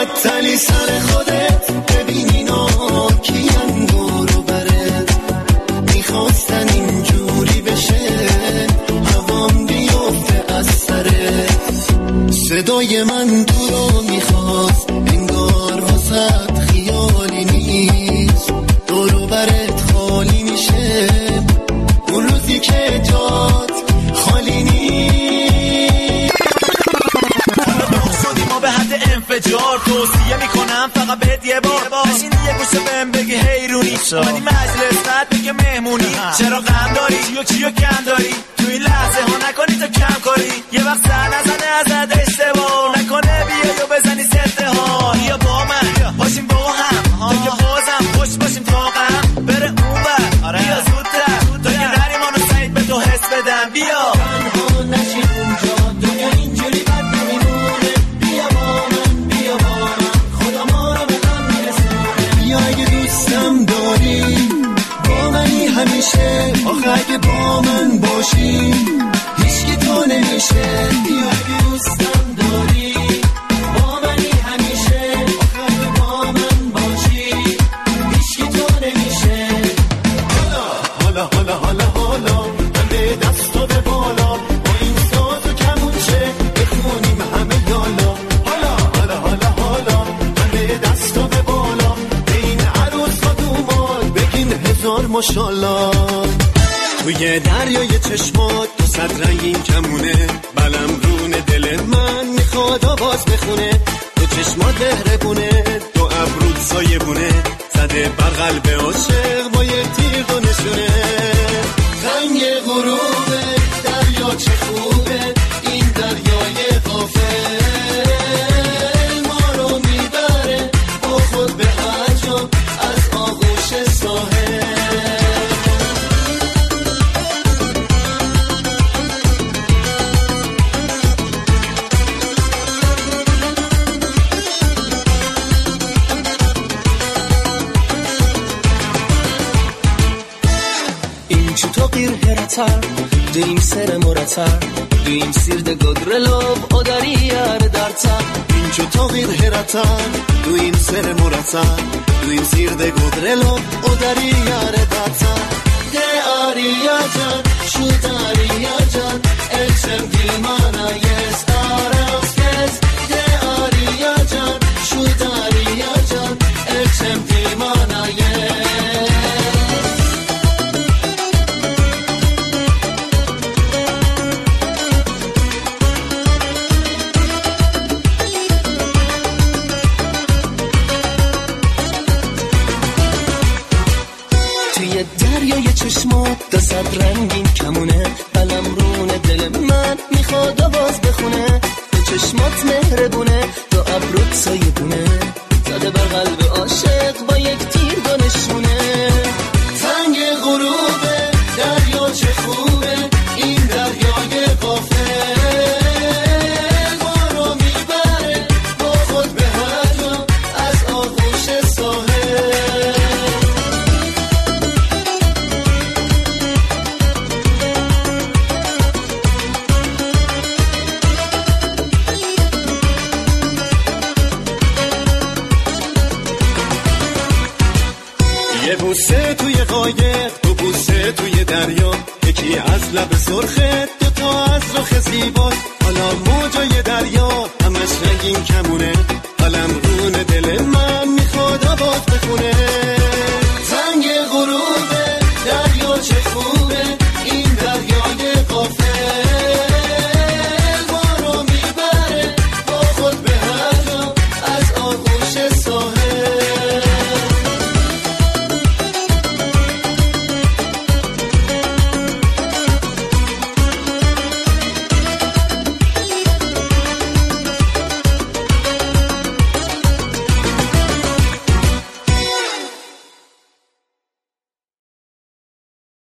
معطلی سر خودت، ببین اینا کیان دورو برت، میخواستن اینجوری بشه هوام بیفته از سرت. صدای من تو رو میخواست انگار واسط خیالی نیست، دورو برت خالی میشه اون روزی که جات خالی نیست. شدی ما به حد انفجار، توصیه میکنم فقط بهت یه بار بشین یه گوشه بهم بگی حیرونی اومدی مجلس بعد بگه مهمونی، چرا غم داری کیو کم داری تو این لحظه ها، نکنی تو کم کاری یه وقت سر نزنه ازت اشتباه نکنه، بیا یا بزنی سته ها، بیا با من باشیم با هم تا که بازم خوش باشیم تا غم بره اون بر، بیا زودتر تا که نریم آنو سعید به تو حس بدم، بیا تنها نشین اونجا دنیا اینجوری بد نمیمونه، بیا با من خدا ما رو به هم میرسونه، بیا اگه دوستم داری با منی همیشه، آخه اگه با من باشی هیچکی تو نمیشه، بیا اگه دوستم داری با منی همیشه، آخه اگه با من باشی هیچکی تو نمیشه. حالا حالا حالا حالا من به دست و به بالا با این ساز و کمونچه بخونیم همه یالا، حالا حالا حالا حالا من به دست و به بالا به این عروس و دومال بگین هزار ماشالله. توی دریای چشمات تو صد رنگین کمونه، بلم رونه دل من میخواد آواز بخونه، تو چشمات مهربونه تو ابرود سایه بونه، زده بر قلب عاشق با یه تیر دو نشونه. رنگ غروبه دریا چه خوبه، این دریای غافل ما رو میبره با خود به هر جا از آغوش ساحل. Duyim sere morata, duyim sirde godrelov odariyar darta. اینجا تغییر هرتن دویم سر مرتن دویم سirde godrelov odariyar dartan. De ariya can şu dariya can elçem dilmana yes aras kes. De ariya can şu dariya can elçem dilmana yes. دریای چشمات دو صد رنگین کمونه، بلم رونه دل من میخواد آواز بخونه، تو چشمات مهربونه تو ابرود سایه بونه، زده بر قلب عاشق با یک تیر دو نشونه. تنگ غروبه دریا چه خوبه، این دریای غافل ما رو میبره با خود به هر جا از آغوش ساحل. یه بوسه توی قایق دو بوسه توی دریا، یکی از لب سرخت دو تا از رخ زیباست، حالا موجای دریا همش رنگین کمونه،